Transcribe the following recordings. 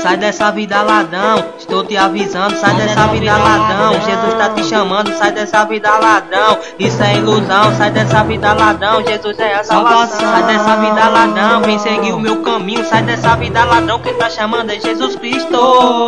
Sai dessa vida ladrão, estou te avisando. Sai dessa vida ladrão, Jesus tá te chamando. Sai dessa vida ladrão, isso é ilusão. Sai dessa vida ladrão, Jesus é a salvação. Sai dessa vida ladrão, vem seguir o meu caminho. Sai dessa vida ladrão, quem tá chamando é Jesus Cristo.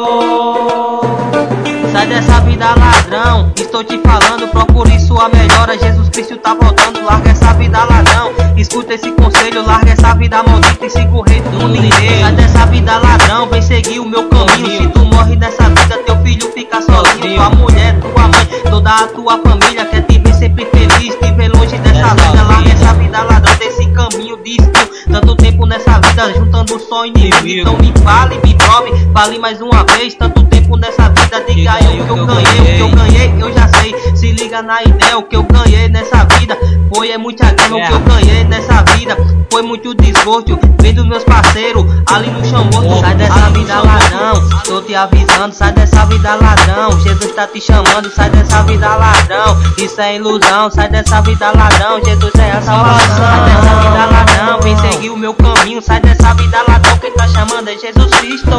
Sai dessa vida ladrão, estou te falando, procure sua melhora. Jesus Cristo tá voltando, larga essa vida ladrão. Escuta esse conselho, larga essa vida maldita e siga o rei do mundo inteiro. Sai dessa vida ladrão, vem seguir o meu caminho. Se tu morre nessa vida, teu filho fica sozinho. Tua mulher, tua mãe, toda a tua família quer te ver sempre feliz, te ver longe dessa vida. Larga essa vida ladrão, desse caminho de espinho. Tanto tempo nessa vida, juntando só inimigo. Então me fale, me prove, fale mais uma vez. Tanto tempo nessa vida, diga aí o que eu ganhei. O que eu ganhei, eu já sei. Se liga na ideia, o que eu ganhei nessa vida foi muita guerra. O que eu ganhei nessa vida foi muito desgosto. Vem dos meus parceiros ali no chão morto. Sai dessa vida ladrão, tô te avisando. Sai dessa vida ladrão, Jesus tá te chamando. Sai dessa vida ladrão, isso é ilusão. Sai dessa vida ladrão, Jesus é a salvação. Sai dessa vida ladrão, vem seguir o meu caminho. Sai dessa vida ladrão, quem tá chamando é Jesus Cristo.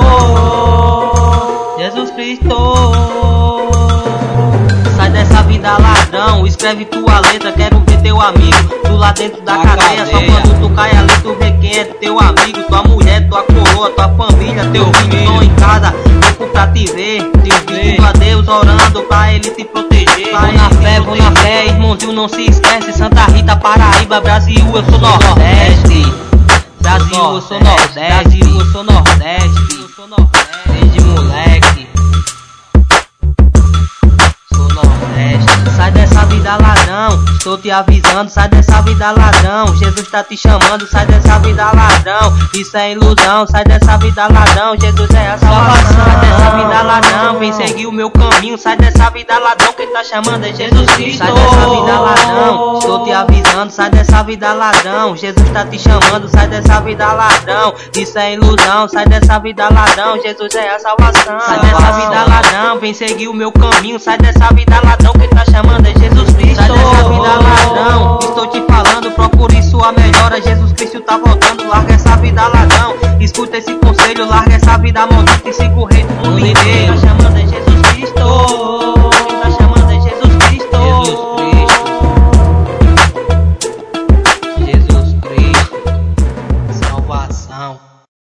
Jesus Cristo. Sai dessa vida ladrão, escreve tua letra. Quero ver teu amigo tu lá dentro da cadeia. Só quando tu cai ali tu vê quem é teu amigo. Tua mulher, tua coroa, tua família. Teu filho estão em casa, louco pra te ver. Pedindo a Deus, orando pra ele te proteger. Vou na fé, irmãozinho, não se esquece. Santa Rita, Paraíba, Brasil, eu sou Nordeste. Brasil, eu sou Nordeste. Brasil, eu sou Nordeste. Desde moleque sou Nordeste. Sai dessa vida ladrão, estou te avisando. Sai dessa vida ladrão, Jesus tá te chamando. Sai dessa vida ladrão, isso é ilusão. Sai dessa vida ladrão, Jesus é a salvação. Sai dessa vida ladrão, vem seguir o meu caminho. Sai dessa vida ladrão, quem tá chamando é Jesus Cristo. Sai dessa vida ladrão, estou te avisando. Sai dessa vida ladrão, Jesus tá te chamando. Sai dessa vida ladrão, isso é ilusão. Sai dessa vida ladrão, Jesus é a salvação. Sai dessa vida ladrão, vem seguir o meu caminho. Sai dessa vida ladrão, quem tá chamando é Jesus Cristo. Sai dessa vida ladrão, estou te falando, procure sua melhora. Jesus Cristo tá voltando, larga essa vida ladrão. Escuta esse conselho, larga essa vida maldita e siga o rei do mundo inteiro.